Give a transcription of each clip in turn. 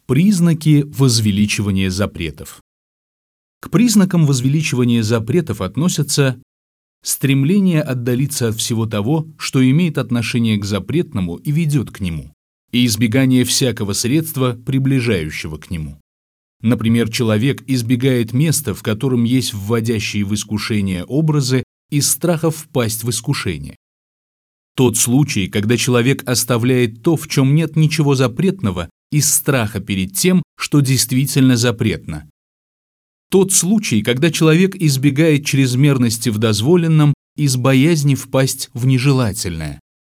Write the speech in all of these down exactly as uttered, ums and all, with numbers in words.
Признаки возвеличивания запретов. К признакам возвеличивания запретов относятся стремление отдалиться от всего того, что имеет отношение к запретному и ведет к нему, и избегание всякого средства, приближающего к нему. Например, человек избегает места, в котором есть вводящие в искушение образы, из страха впасть в искушение. Тот случай, когда человек оставляет то, в чем нет ничего запретного, из страха перед тем, что действительно запретно. Тот случай, когда человек избегает чрезмерности в дозволенном из боязни впасть в нежелательное.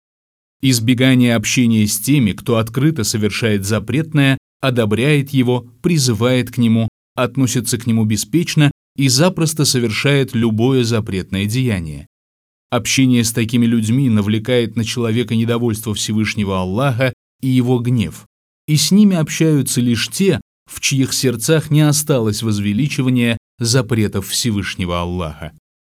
Избегание общения с теми, кто открыто совершает запретное, одобряет его, призывает к нему, относится к нему беспечно и запросто совершает любое запретное деяние. Общение с такими людьми навлекает на человека недовольство Всевышнего Аллаха и его гнев, и с ними общаются лишь те, в чьих сердцах не осталось возвеличивания запретов Всевышнего Аллаха.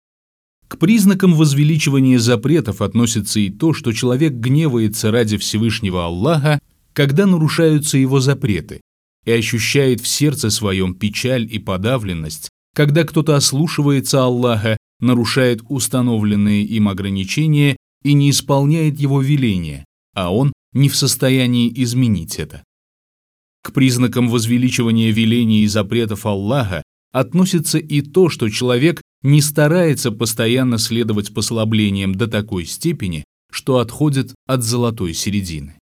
К признакам возвеличивания запретов относится и то, что человек гневается ради Всевышнего Аллаха, когда нарушаются его запреты, и ощущает в сердце своем печаль и подавленность, когда кто-то ослушивается Аллаха, нарушает установленные им ограничения и не исполняет его веления, а он не в состоянии изменить это. К признакам возвеличивания велений и запретов Аллаха относится и то, что человек не старается постоянно следовать послаблениям до такой степени, что отходит от золотой середины.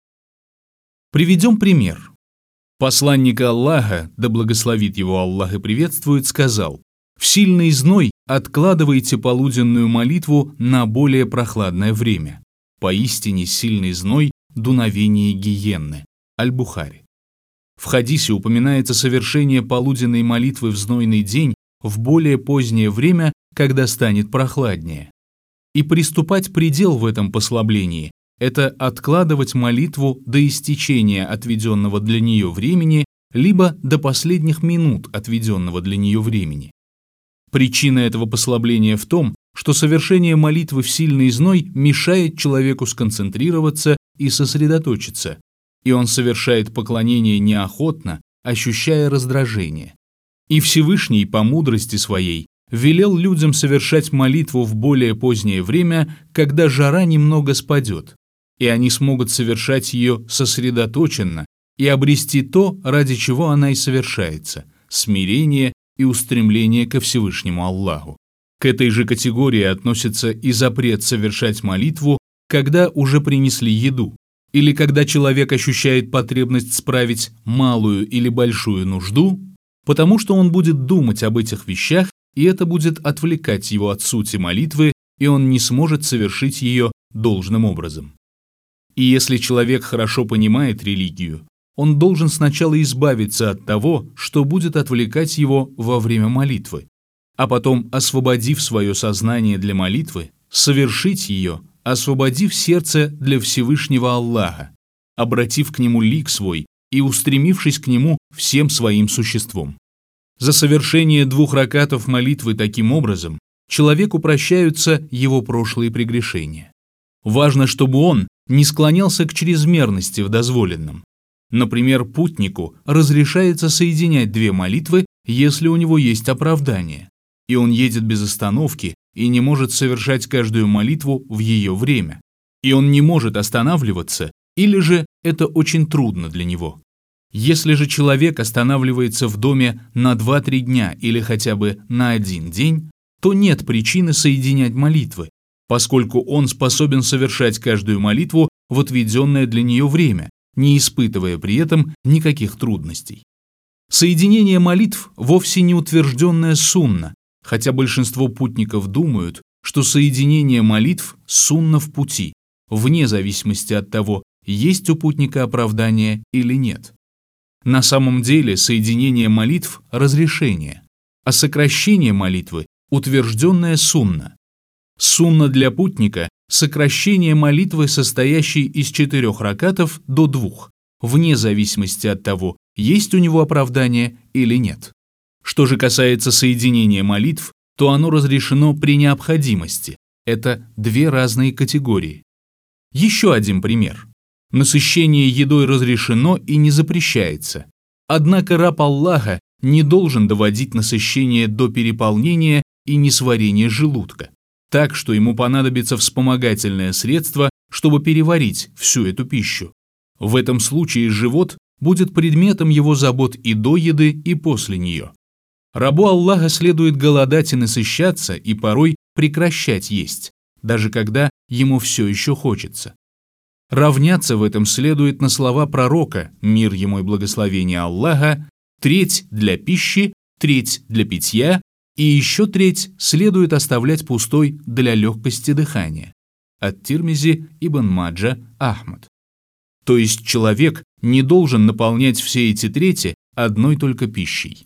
Приведем пример. Посланник Аллаха, да благословит его Аллах и приветствует, сказал: «В сильный зной откладывайте полуденную молитву на более прохладное время. Поистине сильный зной – дуновение гиенны». Аль-Бухари. В хадисе упоминается совершение полуденной молитвы в знойный день в более позднее время, когда станет прохладнее. И приступать предел в этом послаблении – это откладывать молитву до истечения отведенного для нее времени, либо до последних минут отведенного для нее времени. Причина этого послабления в том, что совершение молитвы в сильный зной мешает человеку сконцентрироваться и сосредоточиться, и он совершает поклонение неохотно, ощущая раздражение. И Всевышний, по мудрости своей, велел людям совершать молитву в более позднее время, когда жара немного спадет, и они смогут совершать ее сосредоточенно и обрести то, ради чего она и совершается – смирение и устремление ко Всевышнему Аллаху. К этой же категории относится и запрет совершать молитву, когда уже принесли еду, или когда человек ощущает потребность справить малую или большую нужду, потому что он будет думать об этих вещах, и это будет отвлекать его от сути молитвы, и он не сможет совершить ее должным образом. И если человек хорошо понимает религию, он должен сначала избавиться от того, что будет отвлекать его во время молитвы, а потом, освободив свое сознание для молитвы, совершить ее, освободив сердце для Всевышнего Аллаха, обратив к Нему лик свой и устремившись к Нему всем своим существом. За совершение двух ракатов молитвы таким образом человеку прощаются его прошлые прегрешения. Важно, чтобы он не склонялся к чрезмерности в дозволенном. Например, путнику разрешается соединять две молитвы, если у него есть оправдание, и он едет без остановки и не может совершать каждую молитву в ее время, и он не может останавливаться, или же это очень трудно для него. Если же человек останавливается в доме на два-три дня или хотя бы на один день, то нет причины соединять молитвы, поскольку он способен совершать каждую молитву в отведенное для нее время, не испытывая при этом никаких трудностей. Соединение молитв вовсе не утвержденная сунна, хотя большинство путников думают, что соединение молитв сунна в пути, вне зависимости от того, есть у путника оправдание или нет. На самом деле соединение молитв – разрешение, а сокращение молитвы – утвержденная сунна. Сунна для путника – сокращение молитвы, состоящей из четырех ракатов, до двух, вне зависимости от того, есть у него оправдание или нет. Что же касается соединения молитв, то оно разрешено при необходимости. Это две разные категории. Еще один пример. Насыщение едой разрешено и не запрещается. Однако раб Аллаха не должен доводить насыщение до переполнения и несварения желудка, так что ему понадобится вспомогательное средство, чтобы переварить всю эту пищу. В этом случае живот будет предметом его забот и до еды, и после нее. Рабу Аллаха следует голодать и насыщаться, и порой прекращать есть, даже когда ему все еще хочется. Равняться в этом следует на слова пророка, мир ему и благословение Аллаха: треть для пищи, треть для питья, и еще треть следует оставлять пустой для легкости дыхания. Ат-Тирмизи, Ибн Маджа, Ахмад. То есть человек не должен наполнять все эти трети одной только пищей.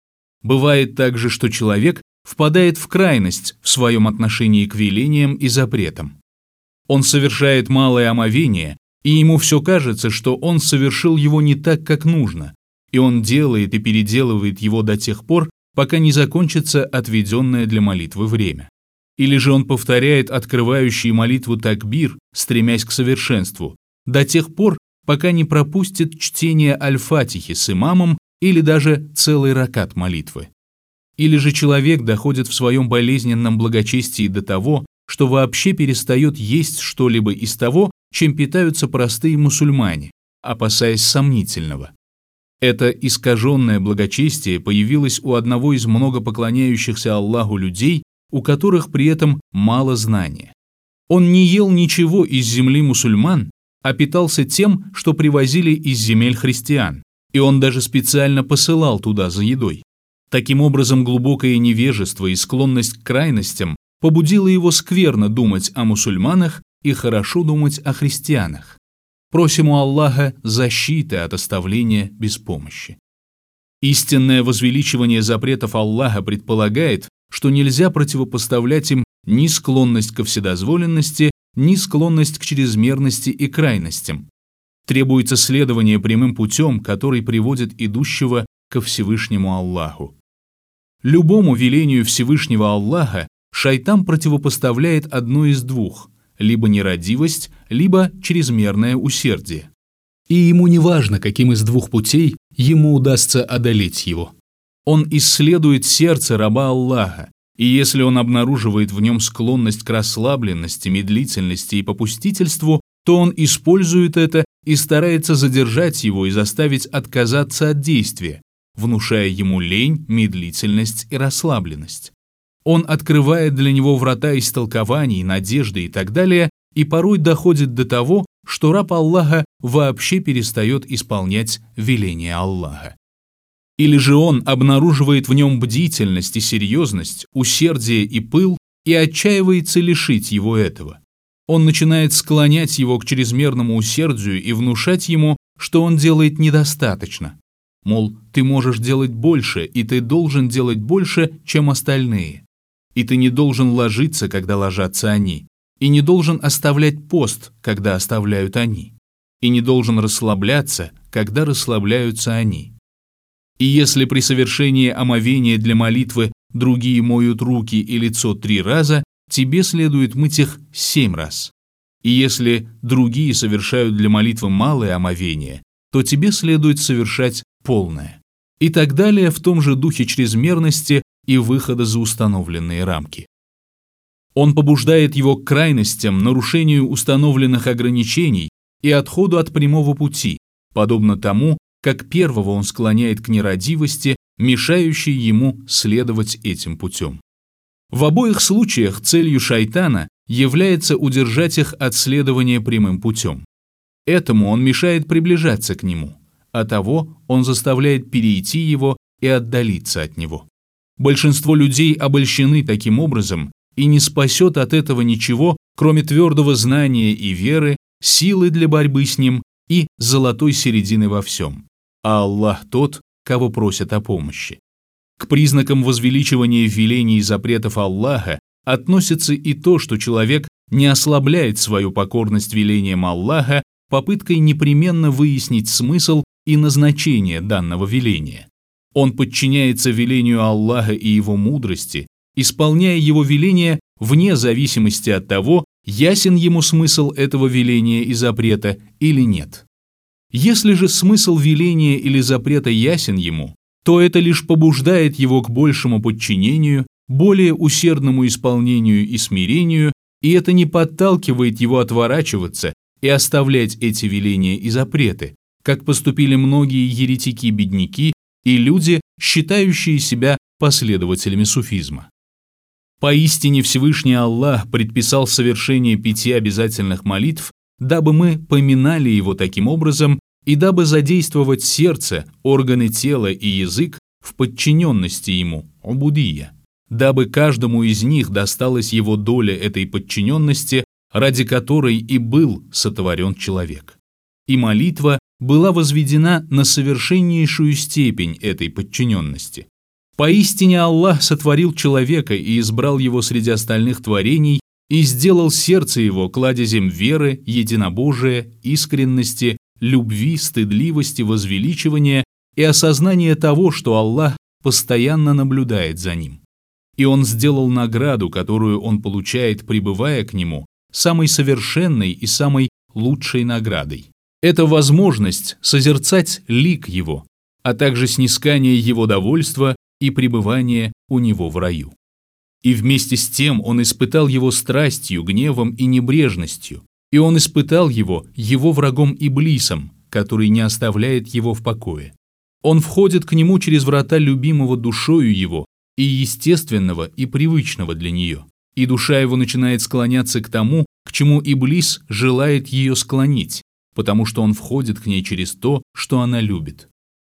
Бывает также, что человек впадает в крайность в своем отношении к велениям и запретам. Он совершает малое омовение, и ему все кажется, что он совершил его не так, как нужно, и он делает и переделывает его до тех пор, пока не закончится отведенное для молитвы время. Или же он повторяет открывающий молитву такбир, стремясь к совершенству, до тех пор, пока не пропустит чтение Аль-Фатихи с имамом или даже целый ракат молитвы. Или же человек доходит в своем болезненном благочестии до того, что вообще перестает есть что-либо из того, чем питаются простые мусульмане, опасаясь сомнительного. Это искаженное благочестие появилось у одного из много поклоняющихся Аллаху людей, у которых при этом мало знания. Он не ел ничего из земли мусульман, а питался тем, что привозили из земель христиан, и он даже специально посылал туда за едой. Таким образом, глубокое невежество и склонность к крайностям побудило его скверно думать о мусульманах и хорошо думать о христианах. Просим у Аллаха защиты от оставления без помощи. Истинное возвеличивание запретов Аллаха предполагает, что нельзя противопоставлять им ни склонность ко вседозволенности, ни склонность к чрезмерности и крайностям. Требуется следование прямым путем, который приводит идущего ко Всевышнему Аллаху. Любому велению Всевышнего Аллаха шайтан противопоставляет одно из двух – либо нерадивость, либо чрезмерное усердие. И ему не важно, каким из двух путей ему удастся одолеть его. Он исследует сердце раба Аллаха, и если он обнаруживает в нем склонность к расслабленности, медлительности и попустительству, то он использует это и старается задержать его и заставить отказаться от действия, внушая ему лень, медлительность и расслабленность. Он открывает для него врата истолкований, надежды и так далее, и порой доходит до того, что раб Аллаха вообще перестает исполнять веления Аллаха. Или же он обнаруживает в нем бдительность и серьезность, усердие и пыл, и отчаивается лишить его этого. Он начинает склонять его к чрезмерному усердию и внушать ему, что он делает недостаточно. Мол, ты можешь делать больше, и ты должен делать больше, чем остальные. И ты не должен ложиться, когда ложатся они, и не должен оставлять пост, когда оставляют они, и не должен расслабляться, когда расслабляются они. И если при совершении омовения для молитвы другие моют руки и лицо три раза, тебе следует мыть их семь раз. И если другие совершают для молитвы малое омовение, то тебе следует совершать полное. И так далее в том же духе чрезмерности и выхода за установленные рамки. Он побуждает его к крайностям, нарушению установленных ограничений и отходу от прямого пути, подобно тому, как первого он склоняет к нерадивости, мешающей ему следовать этим путем. В обоих случаях целью шайтана является удержать их от следования прямым путем. Этому он мешает приближаться к нему, а того он заставляет перейти его и отдалиться от него. Большинство людей обольщены таким образом и не спасет от этого ничего, кроме твердого знания и веры, силы для борьбы с ним и золотой середины во всем. А Аллах тот, кого просят о помощи. К признакам возвеличивания велений и запретов Аллаха относится и то, что человек не ослабляет свою покорность велениям Аллаха попыткой непременно выяснить смысл и назначение данного веления. Он подчиняется велению Аллаха и его мудрости, исполняя его веление вне зависимости от того, ясен ему смысл этого веления и запрета или нет. Если же смысл веления или запрета ясен ему, то это лишь побуждает его к большему подчинению, более усердному исполнению и смирению, и это не подталкивает его отворачиваться и оставлять эти веления и запреты, как поступили многие еретики-бедняки и люди, считающие себя последователями суфизма. Поистине Всевышний Аллах предписал совершение пяти обязательных молитв, дабы мы поминали Его таким образом и дабы задействовать сердце, органы тела и язык в подчиненности Ему, убудия, дабы каждому из них досталась его доля этой подчиненности, ради которой и был сотворен человек. И молитва была возведена на совершеннейшую степень этой подчиненности. Поистине Аллах сотворил человека и избрал его среди остальных творений и сделал сердце его кладезем веры, единобожия, искренности, любви, стыдливости, возвеличивания и осознания того, что Аллах постоянно наблюдает за ним. И Он сделал награду, которую он получает, пребывая к Нему, самой совершенной и самой лучшей наградой. Это возможность созерцать лик Его, а также снискание Его довольства и пребывание у Него в раю. И вместе с тем Он испытал его страстью, гневом и небрежностью, и Он испытал его его врагом Иблисом, который не оставляет его в покое. Он входит к нему через врата любимого душою его и естественного и привычного для нее, и душа его начинает склоняться к тому, к чему Иблис желает ее склонить, потому что он входит к ней через то, что она любит.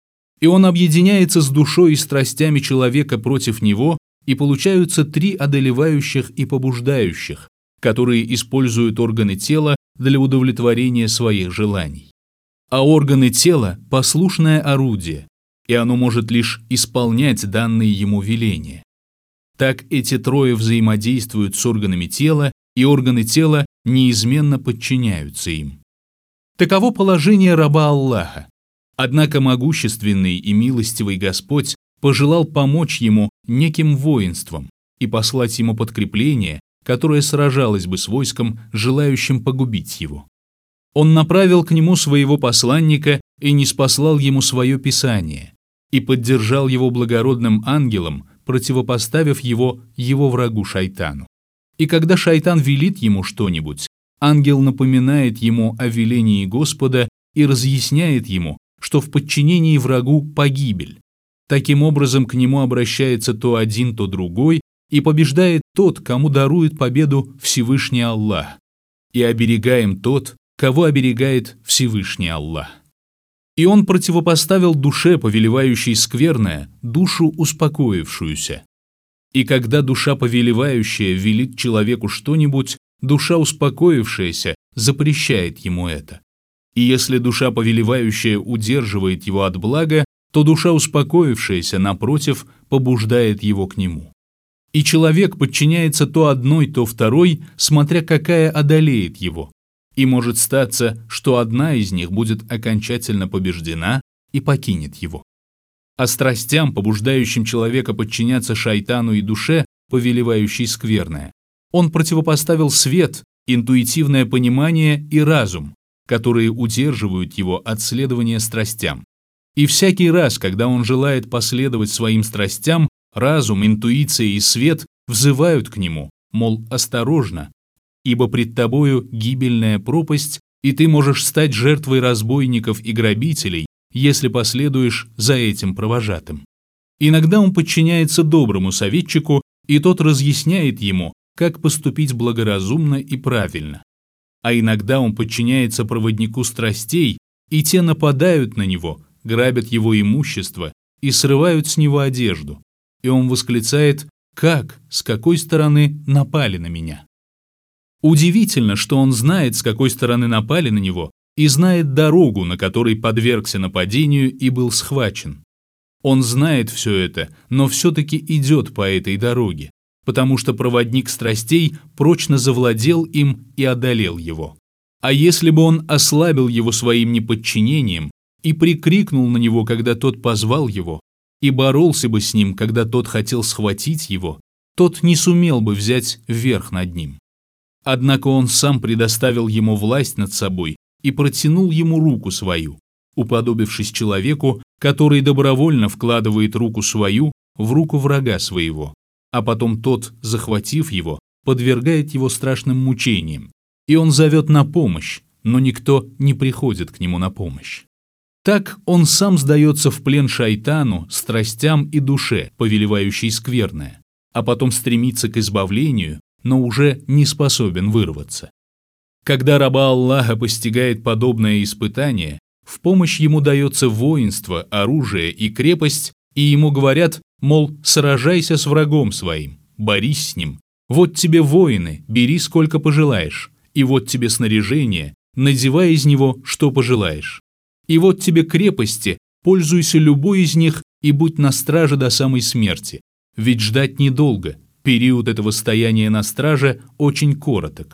И он объединяется с душой и страстями человека против него, и получаются три одолевающих и побуждающих, которые используют органы тела для удовлетворения своих желаний. А органы тела – послушное орудие, и оно может лишь исполнять данные ему веления. Так эти трое взаимодействуют с органами тела, и органы тела неизменно подчиняются им. Таково положение раба Аллаха. Однако могущественный и милостивый Господь пожелал помочь ему неким воинством и послать ему подкрепление, которое сражалось бы с войском, желающим погубить его. Он направил к нему своего посланника и ниспослал ему свое писание, и поддержал его благородным ангелом, противопоставив его его врагу шайтану. И когда шайтан велит ему что-нибудь, ангел напоминает ему о велении Господа и разъясняет ему, что в подчинении врагу погибель. Таким образом, к нему обращается то один, то другой, и побеждает тот, кому дарует победу Всевышний Аллах, и оберегаем тот, кого оберегает Всевышний Аллах. И он противопоставил душе, повелевающей скверное, душу успокоившуюся. И когда душа повелевающая велит человеку что-нибудь, душа успокоившаяся запрещает ему это. И если душа повелевающая удерживает его от блага, то душа успокоившаяся, напротив, побуждает его к нему. И человек подчиняется то одной, то второй, смотря какая одолеет его. И может статься, что одна из них будет окончательно побеждена и покинет его. А страстям, побуждающим человека подчиняться шайтану и душе, повелевающей скверное, он противопоставил свет, интуитивное понимание и разум, которые удерживают его от следования страстям. И всякий раз, когда он желает последовать своим страстям, разум, интуиция и свет взывают к нему, мол, осторожно, ибо пред тобою гибельная пропасть, и ты можешь стать жертвой разбойников и грабителей, если последуешь за этим провожатым. Иногда он подчиняется доброму советчику, и тот разъясняет ему, как поступить благоразумно и правильно. А иногда он подчиняется проводнику страстей, и те нападают на него, грабят его имущество и срывают с него одежду. И он восклицает: «Как, с какой стороны напали на меня?» Удивительно, что он знает, с какой стороны напали на него, и знает дорогу, на которой подвергся нападению и был схвачен. Он знает все это, но все-таки идет по этой дороге, потому что проводник страстей прочно завладел им и одолел его. А если бы он ослабил его своим неподчинением и прикрикнул на него, когда тот позвал его, и боролся бы с ним, когда тот хотел схватить его, тот не сумел бы взять верх над ним. Однако он сам предоставил ему власть над собой и протянул ему руку свою, уподобившись человеку, который добровольно вкладывает руку свою в руку врага своего, а потом тот, захватив его, подвергает его страшным мучениям, и он зовет на помощь, но никто не приходит к нему на помощь. Так он сам сдается в плен шайтану, страстям и душе, повелевающей скверное, а потом стремится к избавлению, но уже не способен вырваться. Когда раба Аллаха постигает подобное испытание, в помощь ему дается воинство, оружие и крепость, и ему говорят, мол, сражайся с врагом своим, борись с ним, вот тебе воины, бери сколько пожелаешь, и вот тебе снаряжение, надевай из него, что пожелаешь. И вот тебе крепости, пользуйся любой из них и будь на страже до самой смерти, ведь ждать недолго, период этого стояния на страже очень короток.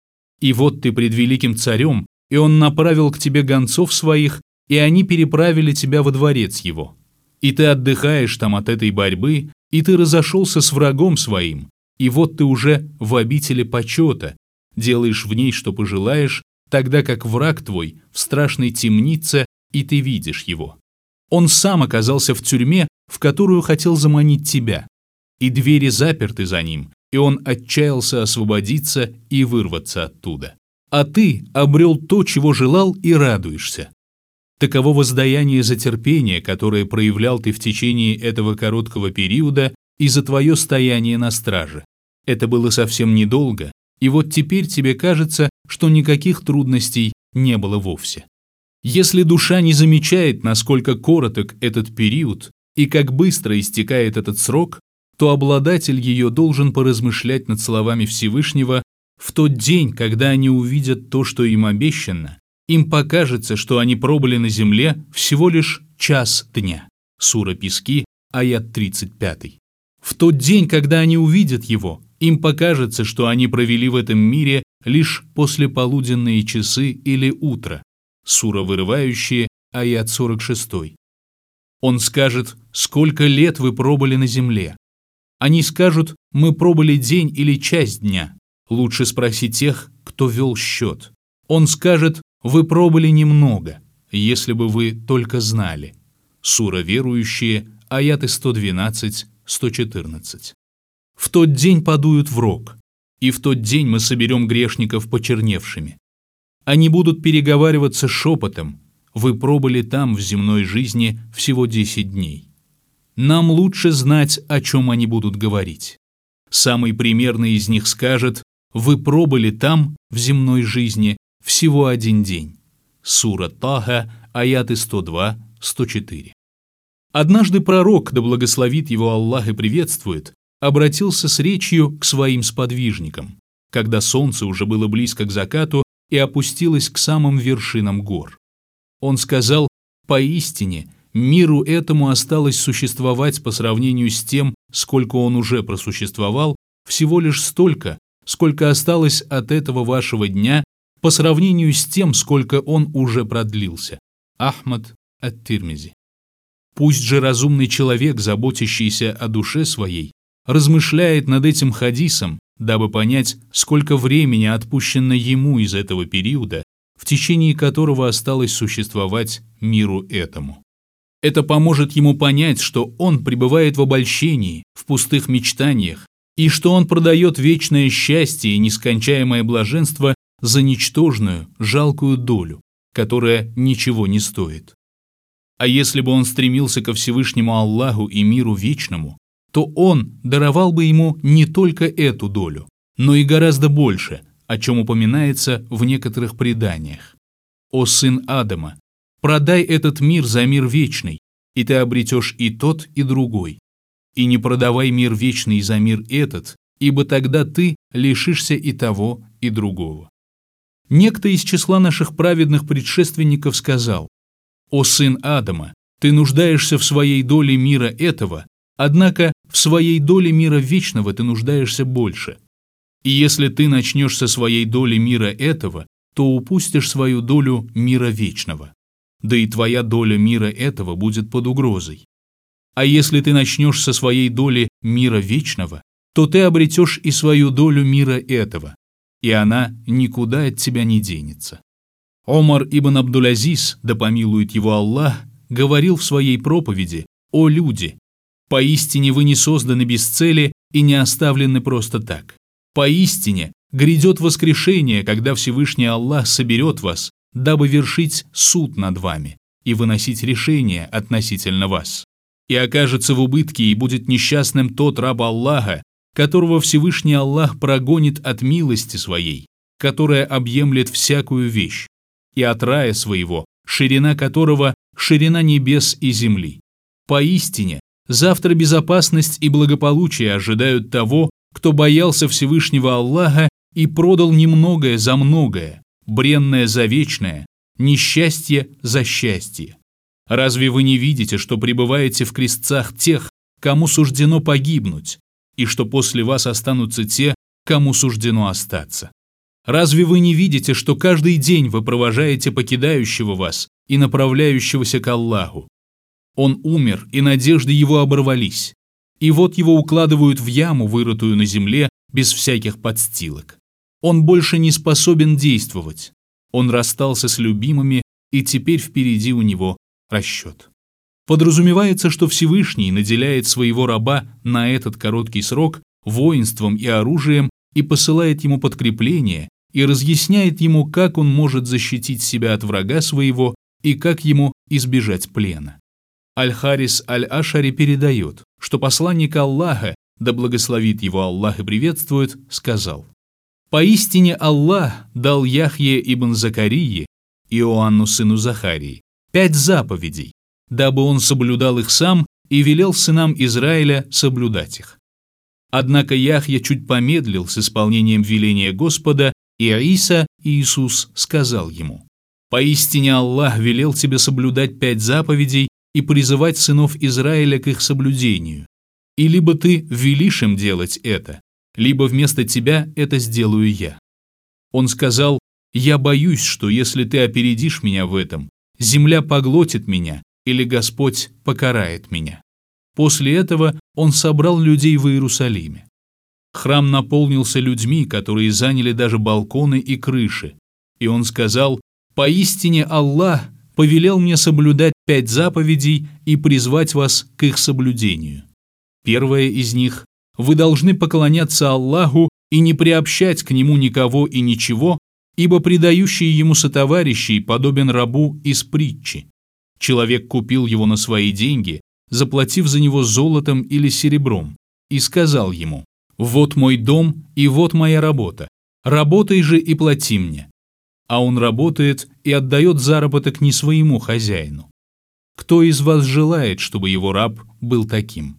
И вот ты пред великим царем, и он направил к тебе гонцов своих, и они переправили тебя во дворец его. И ты отдыхаешь там от этой борьбы, и ты разошелся с врагом своим, и вот ты уже в обители почета, делаешь в ней, что пожелаешь, тогда как враг твой в страшной темнице, и ты видишь его. Он сам оказался в тюрьме, в которую хотел заманить тебя, и двери заперты за ним, и он отчаялся освободиться и вырваться оттуда. А ты обрел то, чего желал, и радуешься. Таково воздаяние за терпение, которое проявлял ты в течение этого короткого периода и за твое стояние на страже. Это было совсем недолго, и вот теперь тебе кажется, что никаких трудностей не было вовсе. Если душа не замечает, насколько короток этот период и как быстро истекает этот срок, то обладатель ее должен поразмышлять над словами Всевышнего: в тот день, когда они увидят то, что им обещано, им покажется, что они пробыли на земле всего лишь час дня. Сура Пески, аят тридцать пять. В тот день, когда они увидят его, им покажется, что они провели в этом мире лишь послеполуденные часы или утро. Сура Вырывающие, аят сорок шесть. Он скажет: сколько лет вы пробыли на земле? Они скажут: мы пробыли день или часть дня. Лучше спроси тех, кто вел счет. Он скажет: вы пробыли немного, если бы вы только знали. Сура Верующие, аяты сто двенадцать — сто четырнадцать. В тот день подуют в рог, и в тот день мы соберем грешников почерневшими. Они будут переговариваться шепотом: вы пробыли там в земной жизни всего десять дней. Нам лучше знать, о чем они будут говорить. Самый примерный из них скажет: вы пробыли там в земной жизни всего один день. Сура Таха, аяты сто два — сто четыре. Однажды пророк, да благословит его Аллах и приветствует, обратился с речью к своим сподвижникам, когда солнце уже было близко к закату и опустилось к самым вершинам гор. Он сказал: поистине, миру этому осталось существовать по сравнению с тем, сколько он уже просуществовал, всего лишь столько, сколько осталось от этого вашего дня по сравнению с тем, сколько он уже продлился. Ахмад ат-Тирмизи. Пусть же разумный человек, заботящийся о душе своей, размышляет над этим хадисом, дабы понять, сколько времени отпущено ему из этого периода, в течение которого осталось существовать миру этому. Это поможет ему понять, что он пребывает в обольщении, в пустых мечтаниях, и что он продает вечное счастье и нескончаемое блаженство за ничтожную, жалкую долю, которая ничего не стоит. А если бы он стремился ко Всевышнему Аллаху и миру вечному, то он даровал бы ему не только эту долю, но и гораздо больше, о чем упоминается в некоторых преданиях. «О сын Адама, продай этот мир за мир вечный, и ты обретешь и тот, и другой. И не продавай мир вечный за мир этот, ибо тогда ты лишишься и того, и другого». Некто из числа наших праведных предшественников сказал: «О сын Адама, ты нуждаешься в своей доле мира этого, однако в своей доле мира вечного ты нуждаешься больше. И если ты начнешь со своей доли мира этого, то упустишь свою долю мира вечного. Да и твоя доля мира этого будет под угрозой. А если ты начнешь со своей доли мира вечного, то ты обретешь и свою долю мира этого, и она никуда от тебя не денется». Омар ибн Абдуль-Азиз, да помилует его Аллах, говорил в своей проповеди: «О люди! Поистине вы не созданы без цели и не оставлены просто так. Поистине грядет воскрешение, когда Всевышний Аллах соберет вас, дабы вершить суд над вами и выносить решения относительно вас. И окажется в убытке и будет несчастным тот раб Аллаха, которого Всевышний Аллах прогонит от милости своей, которая объемлет всякую вещь, и от рая своего, ширина которого – ширина небес и земли. Поистине, завтра безопасность и благополучие ожидают того, кто боялся Всевышнего Аллаха и продал немногое за многое, бренное за вечное, несчастье за счастье. Разве вы не видите, что пребываете в крестцах тех, кому суждено погибнуть, и что после вас останутся те, кому суждено остаться? Разве вы не видите, что каждый день вы провожаете покидающего вас и направляющегося к Аллаху? Он умер, и надежды его оборвались, и вот его укладывают в яму, вырытую на земле, без всяких подстилок. Он больше не способен действовать. Он расстался с любимыми, и теперь впереди у него расчет. Подразумевается, что Всевышний наделяет своего раба на этот короткий срок воинством и оружием и посылает ему подкрепление и разъясняет ему, как он может защитить себя от врага своего и как ему избежать плена. Аль-Харис Аль-Ашари передает, что посланник Аллаха, да благословит его Аллах и приветствует, сказал: «Поистине Аллах дал Яхье ибн Закарии, Иоанну сыну Захарии, пять заповедей, дабы он соблюдал их сам и велел сынам Израиля соблюдать их. Однако Яхья чуть помедлил с исполнением веления Господа, и Иса, Иисус, сказал ему: «Поистине Аллах велел тебе соблюдать пять заповедей и призывать сынов Израиля к их соблюдению. И либо ты велишь им делать это, либо вместо тебя это сделаю я». Он сказал: «Я боюсь, что если ты опередишь меня в этом, земля поглотит меня, или Господь покарает меня». После этого он собрал людей в Иерусалиме. Храм наполнился людьми, которые заняли даже балконы и крыши. И он сказал: «Поистине Аллах повелел мне соблюдать пять заповедей и призвать вас к их соблюдению. Первая из них: вы должны поклоняться Аллаху и не приобщать к Нему никого и ничего, ибо предающий Ему сотоварищей подобен рабу из притчи. Человек купил его на свои деньги, заплатив за него золотом или серебром, и сказал ему: «Вот мой дом и вот моя работа, работай же и плати мне». А он работает и отдает заработок не своему хозяину. Кто из вас желает, чтобы его раб был таким?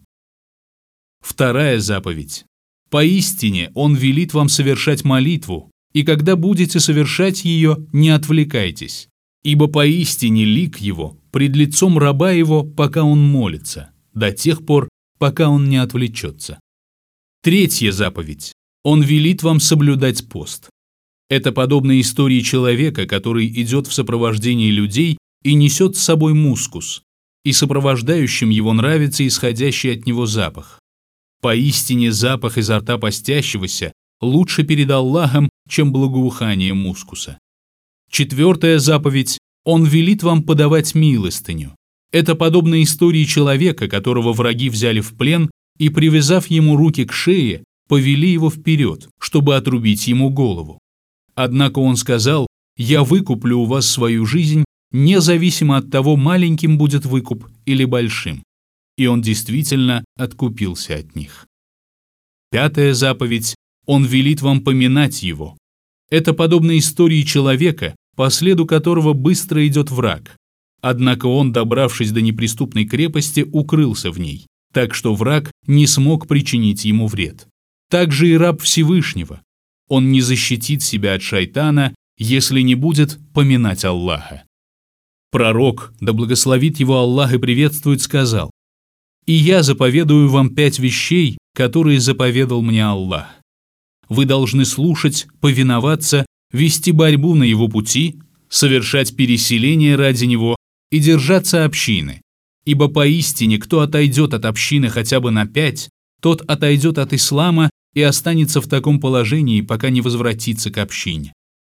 Вторая заповедь: поистине он велит вам совершать молитву, и когда будете совершать ее, не отвлекайтесь, ибо поистине лик его пред лицом раба его, пока он молится, до тех пор, пока он не отвлечется. Третья заповедь: он велит вам соблюдать пост. Это подобно истории человека, который идет в сопровождении людей и несет с собой мускус, и сопровождающим его нравится исходящий от него запах. Поистине запах изо рта постящегося лучше перед Аллахом, чем благоухание мускуса. Четвертая заповедь: он велит вам подавать милостыню. Это подобно истории человека, которого враги взяли в плен и, привязав ему руки к шее, повели его вперед, чтобы отрубить ему голову. Однако он сказал: «Я выкуплю у вас свою жизнь, независимо от того, маленьким будет выкуп или большим». И он действительно откупился от них. Пятая заповедь: он велит вам поминать его. Это подобно истории человека, по следу которого быстро идет враг. Однако он, добравшись до неприступной крепости, укрылся в ней, так что враг не смог причинить ему вред. Так же и раб Всевышнего. Он не защитит себя от шайтана, если не будет поминать Аллаха. Пророк, да благословит его Аллах и приветствует, сказал: «И я заповедую вам пять вещей, которые заповедал мне Аллах. Вы должны слушать, повиноваться, вести борьбу на его пути, совершать переселение ради него и держаться общины. Ибо поистине, кто отойдет от общины хотя бы на пять, тот отойдет от ислама и останется в таком положении, пока не возвратится к общине.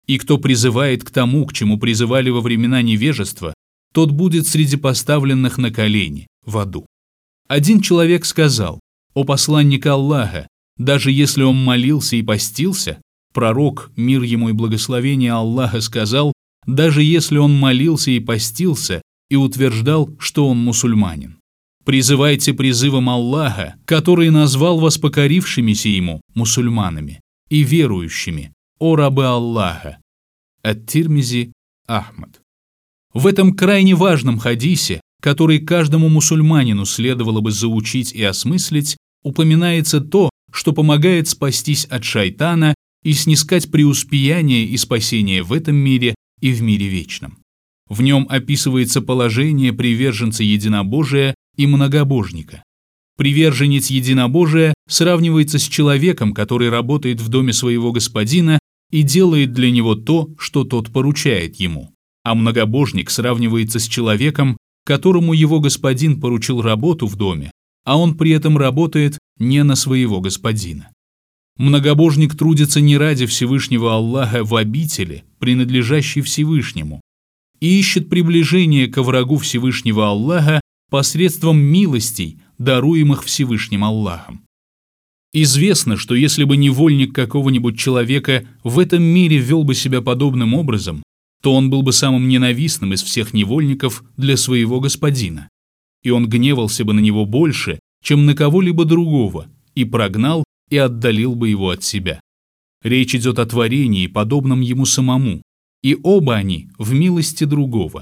И кто призывает к тому, к чему призывали во времена невежества, тот будет среди поставленных на колени в аду. Один человек сказал: «О посланник Аллаха, даже если он молился и постился», пророк, мир ему и благословение Аллаха, сказал: «Даже если он молился и постился и утверждал, что он мусульманин. Призывайте призывом Аллаха, который назвал вас покорившимися ему мусульманами и верующими, о рабы Аллаха». Ат-Тирмизи, Ахмад. В этом крайне важном хадисе, который каждому мусульманину следовало бы заучить и осмыслить, упоминается то, что помогает спастись от шайтана и снискать преуспеяние и спасение в этом мире и в мире вечном. В нем описывается положение приверженца единобожия и многобожника. Приверженец единобожия сравнивается с человеком, который работает в доме своего господина и делает для него то, что тот поручает ему. А многобожник сравнивается с человеком, которому его господин поручил работу в доме, а он при этом работает не на своего господина. Многобожник трудится не ради Всевышнего Аллаха в обители, принадлежащей Всевышнему, и ищет приближение ко врагу Всевышнего Аллаха посредством милостей, даруемых Всевышним Аллахом. Известно, что если бы невольник какого-нибудь человека в этом мире вел бы себя подобным образом, то он был бы самым ненавистным из всех невольников для своего господина, и он гневался бы на него больше, чем на кого-либо другого, и прогнал и отдалил бы его от себя. Речь идет о творении, подобном ему самому, и оба они в милости другого.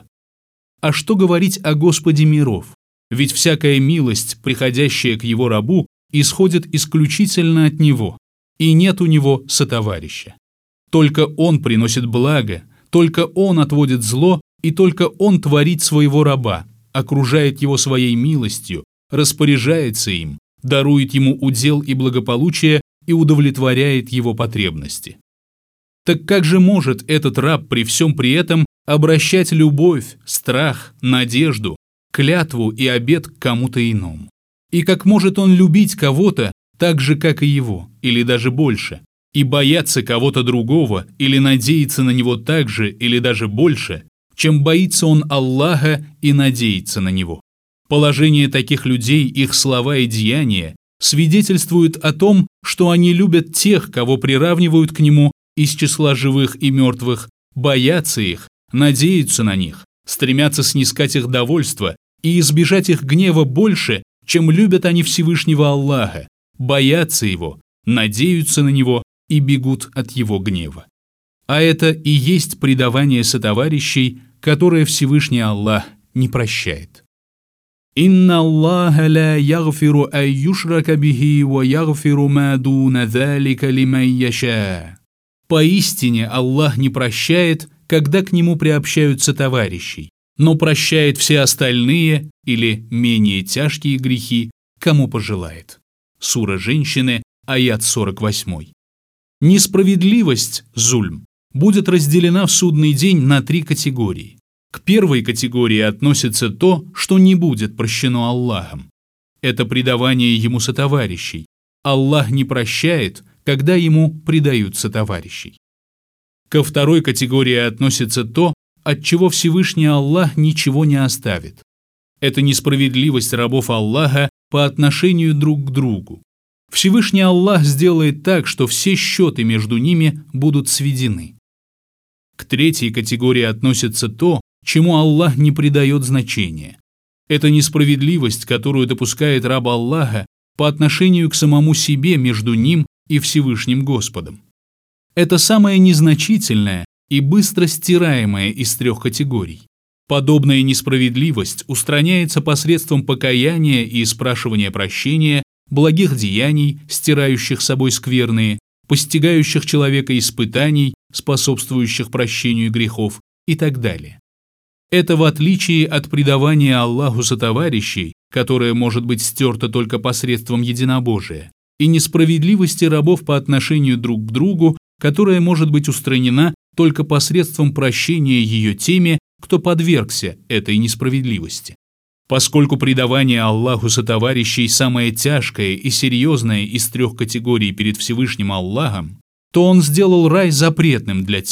А что говорить о Господе миров? Ведь всякая милость, приходящая к его рабу, исходит исключительно от него, и нет у него сотоварища. Только он приносит благо, только он отводит зло, и только он творит своего раба, окружает его своей милостью, распоряжается им, дарует ему удел и благополучие и удовлетворяет его потребности. Так как же может этот раб при всем при этом обращать любовь, страх, надежду, клятву и обет к кому-то иному? И как может он любить кого-то так же, как и его, или даже больше, и бояться кого-то другого, или надеяться на него так же, или даже больше, чем боится он Аллаха и надеется на него? Положение таких людей, их слова и деяния свидетельствуют о том, что они любят тех, кого приравнивают к нему из числа живых и мертвых, боятся их, надеются на них, стремятся снискать их довольство и избежать их гнева больше, чем любят они Всевышнего Аллаха, боятся его, надеются на него и бегут от его гнева. А это и есть предавание сотоварищей, которое Всевышний Аллах не прощает. «Инна Аллаха ла ягфиру ан юшрака бихи ва ягфиру ма дуна залика лиман яша». Поистине Аллах не прощает, когда к нему приобщаются товарищей, но прощает все остальные или менее тяжкие грехи, кому пожелает. Сура «Женщины», аят сорок восемь. Несправедливость, зульм, будет разделена в судный день на три категории. К первой категории относится то, что не будет прощено Аллахом. Это предавание ему сотоварищей. Аллах не прощает, когда ему предают сотоварищей. Ко второй категории относится то, от чего Всевышний Аллах ничего не оставит. Это несправедливость рабов Аллаха по отношению друг к другу. Всевышний Аллах сделает так, что все счеты между ними будут сведены. К третьей категории относится то, чему Аллах не придает значения. Это несправедливость, которую допускает раб Аллаха по отношению к самому себе между ним и Всевышним Господом. Это самое незначительное и быстро стираемое из трех категорий. Подобная несправедливость устраняется посредством покаяния и спрашивания прощения, благих деяний, стирающих собой скверные, постигающих человека испытаний, способствующих прощению грехов и так далее. Это в отличие от предавания Аллаху сотоварищей, которое может быть стерто только посредством единобожия, и несправедливости рабов по отношению друг к другу, которая может быть устранена только посредством прощения ее теми, кто подвергся этой несправедливости. Поскольку предавание Аллаху сотоварищей самое тяжкое и серьезное из трех категорий перед Всевышним Аллахом, то Он сделал рай запретным для тех,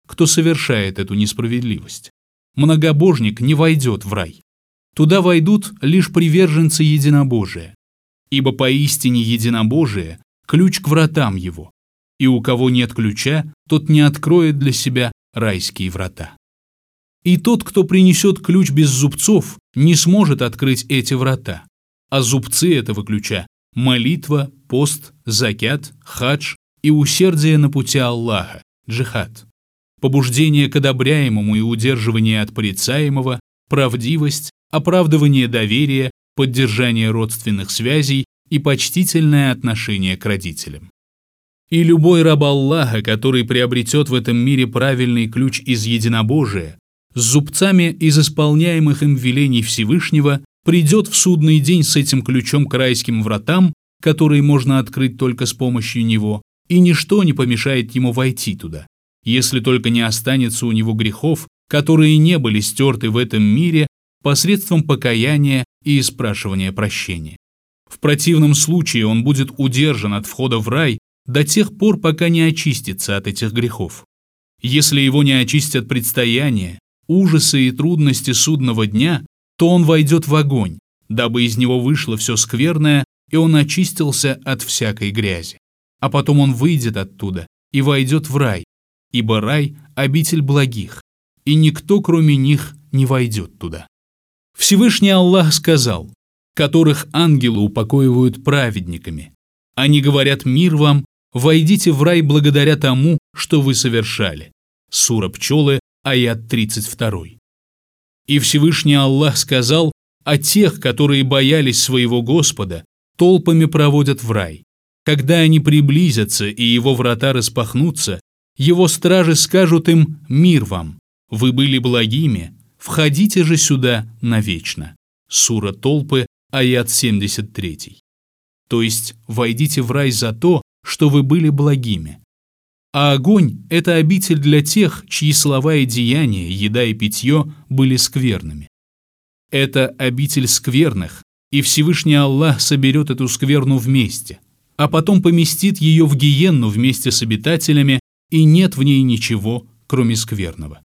кто совершает эту несправедливость. Многобожник не войдет в рай. Туда войдут лишь приверженцы единобожия. Ибо поистине единобожие – ключ к вратам его, и у кого нет ключа, тот не откроет для себя райские врата. И тот, кто принесет ключ без зубцов, не сможет открыть эти врата, а зубцы этого ключа – молитва, пост, закят, хадж и усердие на пути Аллаха, джихад, побуждение к одобряемому и удерживание от порицаемого, правдивость, оправдывание доверия, поддержание родственных связей и почтительное отношение к родителям. И любой раб Аллаха, который приобретет в этом мире правильный ключ из единобожия, с зубцами из исполняемых им велений Всевышнего, придет в судный день с этим ключом к райским вратам, которые можно открыть только с помощью него, и ничто не помешает ему войти туда, если только не останется у него грехов, которые не были стерты в этом мире посредством покаяния и испрашивания прощения. В противном случае он будет удержан от входа в рай до тех пор, пока не очистится от этих грехов. Если его не очистят предстояния, ужасы и трудности судного дня, то он войдет в огонь, дабы из него вышло все скверное, и он очистился от всякой грязи. А потом он выйдет оттуда и войдет в рай, ибо рай – обитель благих, и никто, кроме них, не войдет туда. Всевышний Аллах сказал, которых ангелы упокоивают праведниками. Они говорят: мир вам, войдите в рай благодаря тому, что вы совершали. Сура Пчелы, аят тридцать два. И Всевышний Аллах сказал о тех, которые боялись своего Господа, толпами проводят в рай. Когда они приблизятся и его врата распахнутся, его стражи скажут им: мир вам, вы были благими, входите же сюда навечно. Сура Толпы, аят семьдесят три. То есть войдите в рай за то, что вы были благими. А огонь – это обитель для тех, чьи слова и деяния, еда и питье были скверными. Это обитель скверных, и Всевышний Аллах соберет эту скверну вместе, а потом поместит ее в гиенну вместе с обитателями, и нет в ней ничего, кроме скверного.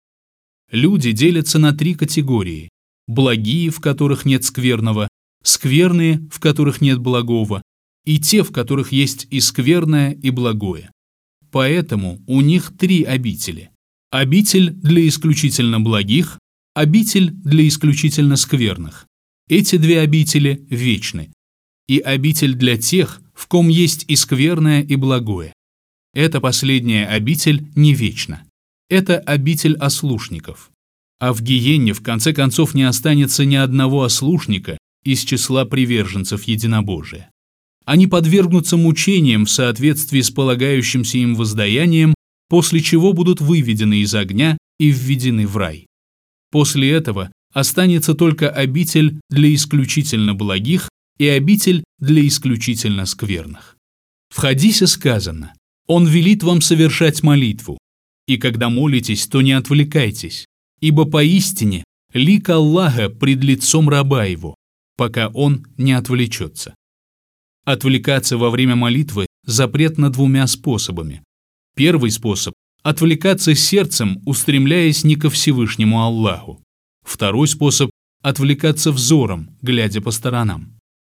Люди делятся на три категории: благие, в которых нет скверного, скверные, в которых нет благого, и те, в которых есть и скверное, и благое. Поэтому у них три обители: обитель для исключительно благих, обитель для исключительно скверных. Эти две обители вечны, и обитель для тех, в ком есть и скверное, и благое. Эта последняя обитель не вечна. Это обитель ослушников. А в гиенне в конце концов не останется ни одного ослушника из числа приверженцев единобожия. Они подвергнутся мучениям в соответствии с полагающимся им воздаянием, после чего будут выведены из огня и введены в рай. После этого останется только обитель для исключительно благих и обитель для исключительно скверных. В хадисе сказано: «Он велит вам совершать молитву, и когда молитесь, то не отвлекайтесь, ибо поистине лик Аллаха пред лицом раба его, пока он не отвлечется». Отвлекаться во время молитвы запретно двумя способами. Первый способ – отвлекаться сердцем, устремляясь не ко Всевышнему Аллаху. Второй способ – отвлекаться взором, глядя по сторонам.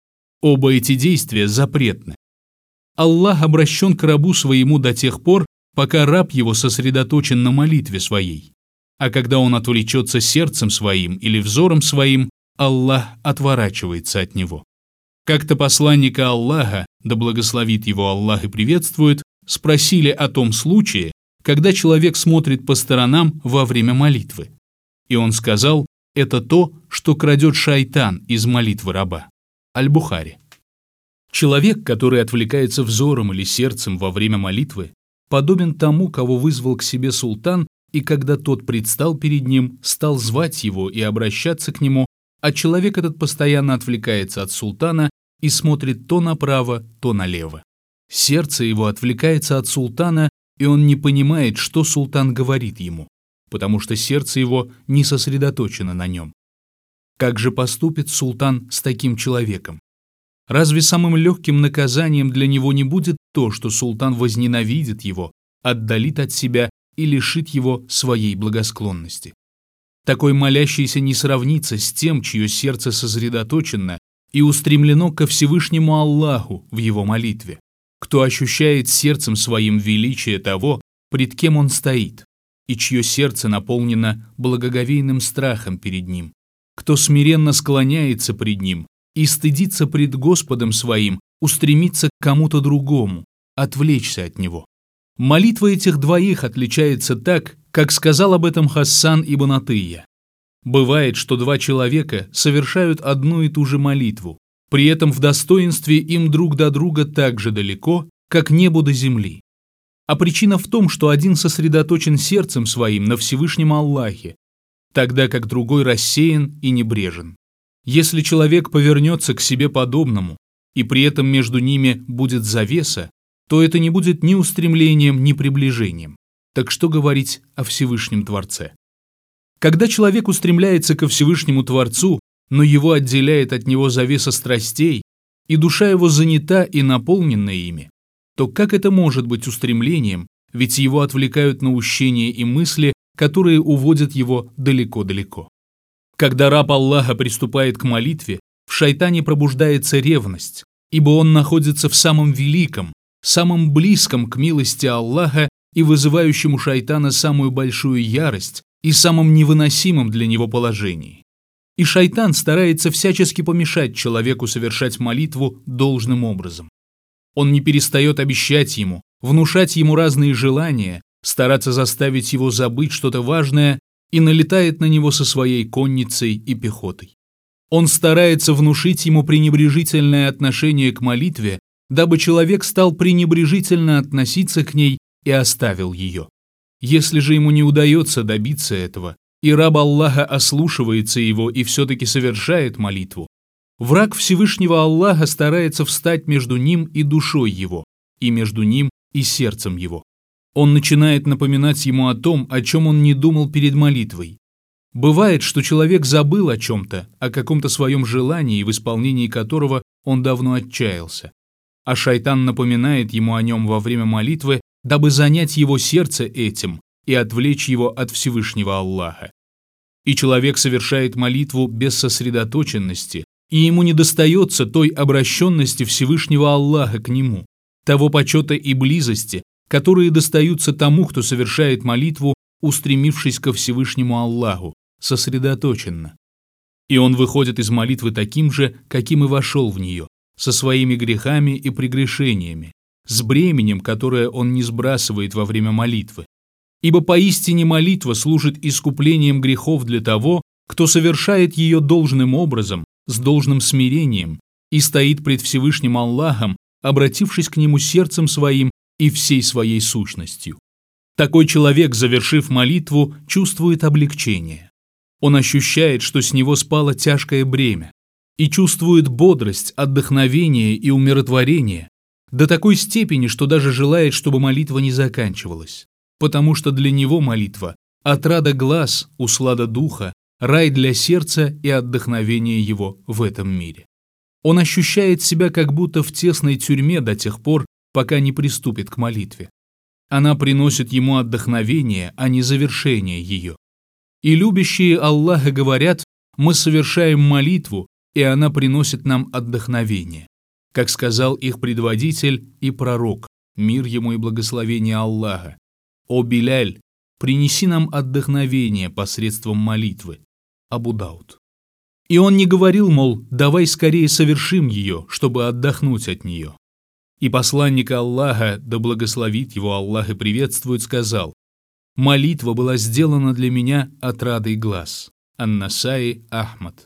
Оба эти действия запретны. Аллах обращен к рабу своему до тех пор, пока раб его сосредоточен на молитве своей. А когда он отвлечется сердцем своим или взором своим, Аллах отворачивается от него. Как-то посланника Аллаха, да благословит его Аллах и приветствует, спросили о том случае, когда человек смотрит по сторонам во время молитвы. И он сказал: это то, что крадет шайтан из молитвы раба. Аль-Бухари. Человек, который отвлекается взором или сердцем во время молитвы, подобен тому, кого вызвал к себе султан, и когда тот предстал перед ним, стал звать его и обращаться к нему, а человек этот постоянно отвлекается от султана и смотрит то направо, то налево. Сердце его отвлекается от султана, и он не понимает, что султан говорит ему, потому что сердце его не сосредоточено на нем. Как же поступит султан с таким человеком? Разве самым легким наказанием для него не будет то, что султан возненавидит его, отдалит от себя и лишит его своей благосклонности. Такой молящийся не сравнится с тем, чье сердце сосредоточено и устремлено ко Всевышнему Аллаху в его молитве, кто ощущает сердцем своим величие того, пред кем он стоит, и чье сердце наполнено благоговейным страхом перед ним, кто смиренно склоняется пред ним и стыдится пред Господом своим устремиться к кому-то другому, отвлечься от него. Молитва этих двоих отличается так, как сказал об этом Хассан ибн Атыя. Бывает, что два человека совершают одну и ту же молитву, при этом в достоинстве им друг до друга так же далеко, как небо до земли. А причина в том, что один сосредоточен сердцем своим на Всевышнем Аллахе, тогда как другой рассеян и небрежен. Если человек повернется к себе подобному, и при этом между ними будет завеса, то это не будет ни устремлением, ни приближением. Так что говорить о Всевышнем Творце? Когда человек устремляется ко Всевышнему Творцу, но его отделяет от него завеса страстей, и душа его занята и наполнена ими, то как это может быть устремлением, ведь его отвлекают наущения и мысли, которые уводят его далеко-далеко. Когда раб Аллаха приступает к молитве, в шайтане пробуждается ревность, ибо он находится в самом великом, самом близком к милости Аллаха и вызывающем у шайтана самую большую ярость и самом невыносимом для него положении. И шайтан старается всячески помешать человеку совершать молитву должным образом. Он не перестает обещать ему, внушать ему разные желания, стараться заставить его забыть что-то важное и налетает на него со своей конницей и пехотой. Он старается внушить ему пренебрежительное отношение к молитве, дабы человек стал пренебрежительно относиться к ней и оставил ее. Если же ему не удается добиться этого, и раб Аллаха ослушивается его и все-таки совершает молитву, враг Всевышнего Аллаха старается встать между ним и душой его, и между ним и сердцем его. Он начинает напоминать ему о том, о чем он не думал перед молитвой. Бывает, что человек забыл о чем-то, о каком-то своем желании, в исполнении которого он давно отчаялся. А шайтан напоминает ему о нем во время молитвы, дабы занять его сердце этим и отвлечь его от Всевышнего Аллаха. И человек совершает молитву без сосредоточенности, и ему не достается той обращенности Всевышнего Аллаха к нему, того почета и близости, которые достаются тому, кто совершает молитву, устремившись ко Всевышнему Аллаху, сосредоточенно. И он выходит из молитвы таким же, каким и вошел в нее, со своими грехами и прегрешениями, с бременем, которое он не сбрасывает во время молитвы. Ибо поистине молитва служит искуплением грехов для того, кто совершает ее должным образом, с должным смирением, и стоит пред Всевышним Аллахом, обратившись к нему сердцем своим и всей своей сущностью. Такой человек, завершив молитву, чувствует облегчение. Он ощущает, что с него спало тяжкое бремя, и чувствует бодрость, отдохновение и умиротворение до такой степени, что даже желает, чтобы молитва не заканчивалась, потому что для него молитва – отрада глаз, услада духа, рай для сердца и отдохновение его в этом мире. Он ощущает себя как будто в тесной тюрьме до тех пор, пока не приступит к молитве. Она приносит ему отдохновение, а не завершение ее. И любящие Аллаха говорят: мы совершаем молитву, и она приносит нам отдохновение, как сказал их предводитель и пророк, мир ему и благословение Аллаха: «О Биляль, принеси нам отдохновение посредством молитвы». Абу Дауд. И он не говорил, мол, давай скорее совершим ее, чтобы отдохнуть от нее. И посланник Аллаха, да благословит его Аллах и приветствует, сказал: молитва была сделана для меня отрадой глаз. Ан-Насаи Ахмад.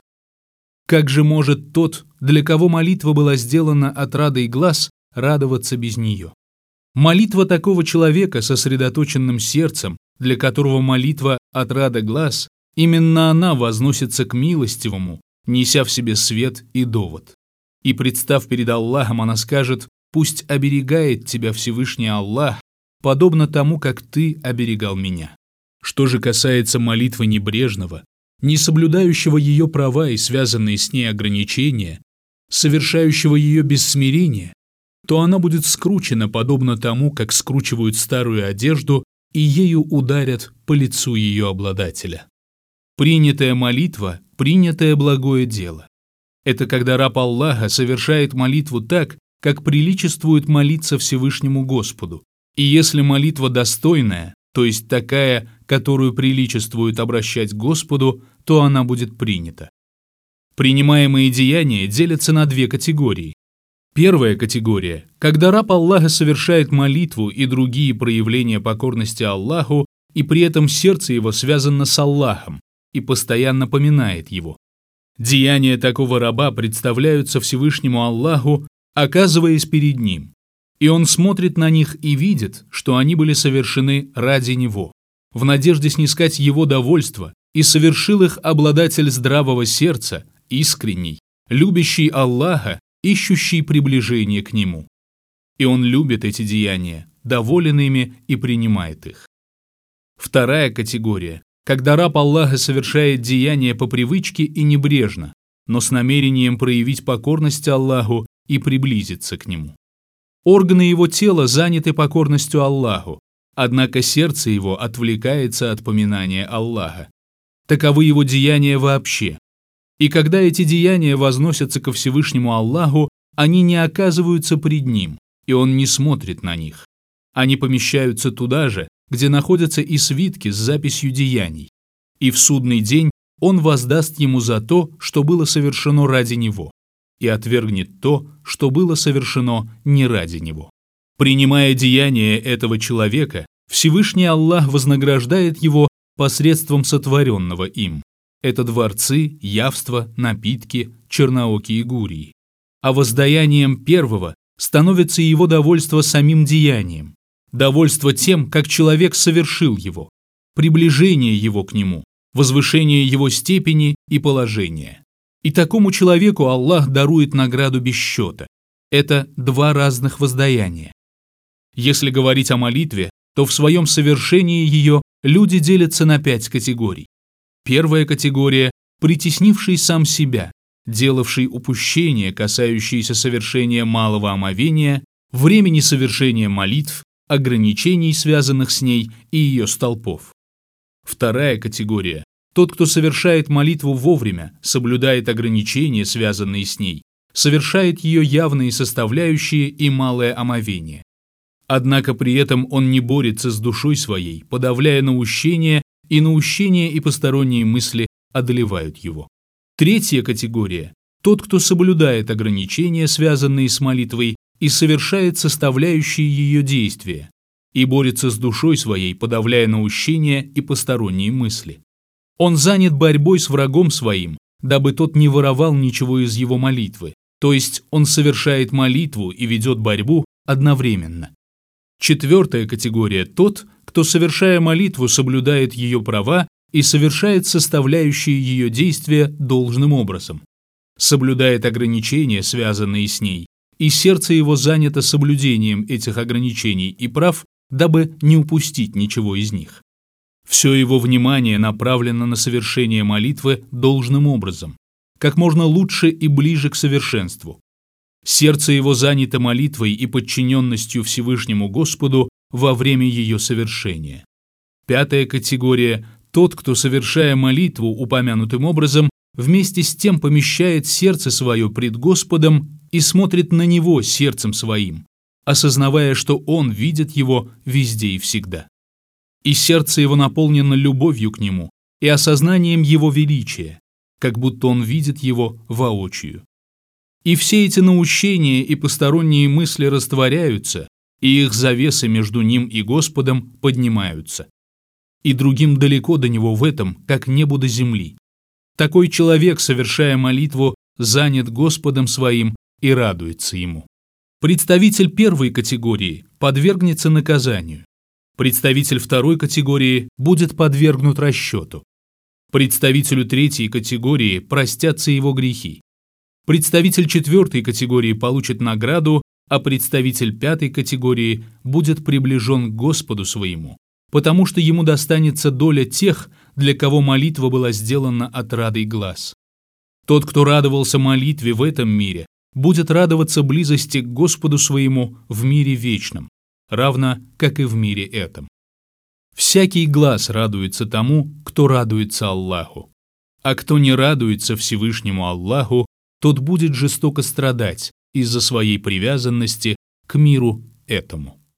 Как же может тот, для кого молитва была сделана отрадой глаз, радоваться без нее? Молитва такого человека со сосредоточенным сердцем, для которого молитва отрада глаз, именно она возносится к милостивому, неся в себе свет и довод. И, представ перед Аллахом, она скажет: пусть оберегает тебя Всевышний Аллах, подобно тому, как ты оберегал меня. Что же касается молитвы небрежного, не соблюдающего ее права и связанные с ней ограничения, совершающего ее без смирения, то она будет скручена, подобно тому, как скручивают старую одежду, и ею ударят по лицу ее обладателя. Принятая молитва – принятое благое дело. Это когда раб Аллаха совершает молитву так, как приличествует молиться Всевышнему Господу. И если молитва достойная, то есть такая, которую приличествует обращать к Господу, то она будет принята. Принимаемые деяния делятся на две категории. Первая категория – когда раб Аллаха совершает молитву и другие проявления покорности Аллаху, и при этом сердце его связано с Аллахом и постоянно поминает его. Деяния такого раба представляются Всевышнему Аллаху, оказываясь перед ним, и он смотрит на них и видит, что они были совершены ради него, в надежде снискать его довольство, и совершил их обладатель здравого сердца, искренний, любящий Аллаха, ищущий приближение к нему. И он любит эти деяния, доволен ими и принимает их. Вторая категория – когда раб Аллаха совершает деяния по привычке и небрежно, но с намерением проявить покорность Аллаху и приблизиться к нему. Органы его тела заняты покорностью Аллаху, однако сердце его отвлекается от поминания Аллаха. Таковы его деяния вообще. И когда эти деяния возносятся ко Всевышнему Аллаху, они не оказываются пред Ним, и Он не смотрит на них. Они помещаются туда же, где находятся и свитки с записью деяний. И в судный день Он воздаст ему за то, что было совершено ради него, и отвергнет то, что было совершено не ради него. Принимая деяния этого человека, Всевышний Аллах вознаграждает его посредством сотворенного им. Это дворцы, явства, напитки, черноокие гурии. А воздаянием первого становится его довольство самим деянием, довольство тем, как человек совершил его, приближение его к нему, возвышение его степени и положения. И такому человеку Аллах дарует награду без счета. Это два разных воздаяния. Если говорить о молитве, то в своем совершении ее люди делятся на пять категорий. Первая категория – притеснивший сам себя, делавший упущения, касающиеся совершения малого омовения, времени совершения молитв, ограничений, связанных с ней, и ее столпов. Вторая категория – тот, кто совершает молитву вовремя, соблюдает ограничения, связанные с ней, совершает ее явные составляющие и малое омовение. Однако при этом он не борется с душой своей, подавляя наущение, и наущение и посторонние мысли одолевают его. Третья категория – тот, кто соблюдает ограничения, связанные с молитвой, и совершает составляющие ее действия, и борется с душой своей, подавляя наущение и посторонние мысли. Он занят борьбой с врагом своим, дабы тот не воровал ничего из его молитвы, то есть он совершает молитву и ведет борьбу одновременно. Четвертая категория – тот, кто, совершая молитву, соблюдает ее права и совершает составляющие ее действия должным образом, соблюдает ограничения, связанные с ней, и сердце его занято соблюдением этих ограничений и прав, дабы не упустить ничего из них. Все его внимание направлено на совершение молитвы должным образом, как можно лучше и ближе к совершенству. Сердце его занято молитвой и подчиненностью Всевышнему Господу во время ее совершения. Пятая категория – тот, кто, совершая молитву упомянутым образом, вместе с тем помещает сердце свое пред Господом и смотрит на Него сердцем своим, осознавая, что Он видит его везде и всегда. И сердце его наполнено любовью к Нему и осознанием Его величия, как будто он видит Его воочию. И все эти наущения и посторонние мысли растворяются, и их завесы между ним и Господом поднимаются. И другим далеко до него в этом, как небу до земли. Такой человек, совершая молитву, занят Господом своим и радуется Ему. Представитель первой категории подвергнется наказанию. Представитель второй категории будет подвергнут расчету. Представителю третьей категории простятся его грехи. Представитель четвертой категории получит награду, а представитель пятой категории будет приближен к Господу своему, потому что ему достанется доля тех, для кого молитва была сделана отрадой глаз. Тот, кто радовался молитве в этом мире, будет радоваться близости к Господу своему в мире вечном, равно как и в мире этом. Всякий глаз радуется тому, кто радуется Аллаху. А кто не радуется Всевышнему Аллаху, тот будет жестоко страдать из-за своей привязанности к миру этому.